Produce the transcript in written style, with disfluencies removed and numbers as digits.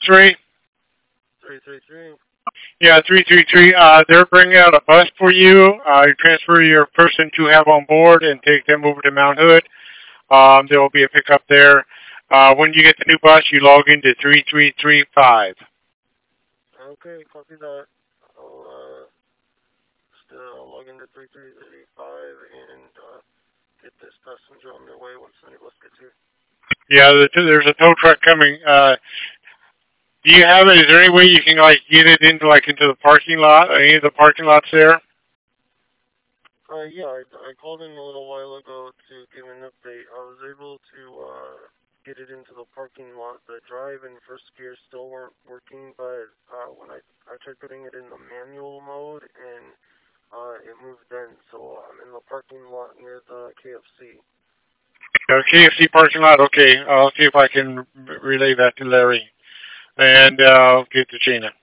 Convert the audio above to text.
X-ray? 333. Yeah, 333. They're bringing out a bus for you. You transfer your person to have on board and take them over to Mount Hood. There will be a pickup there. When you get the new bus, you log into 3335. Okay, copy that. I'll still log into 3335 and get this passenger on their way once the new bus gets here. Yeah, there's a tow truck coming. Do you have it? Is there any way you can get it into the parking lot? Any of the parking lots there? Yeah, I called in a little while ago to give an update. I was able to get it into the parking lot. The drive and first gear still weren't working, but when I tried putting it in the manual mode and it moved then. So I'm in the parking lot near the KFC. KFC parking lot. Okay, I'll see if I can relay that to Larry and get to Gina.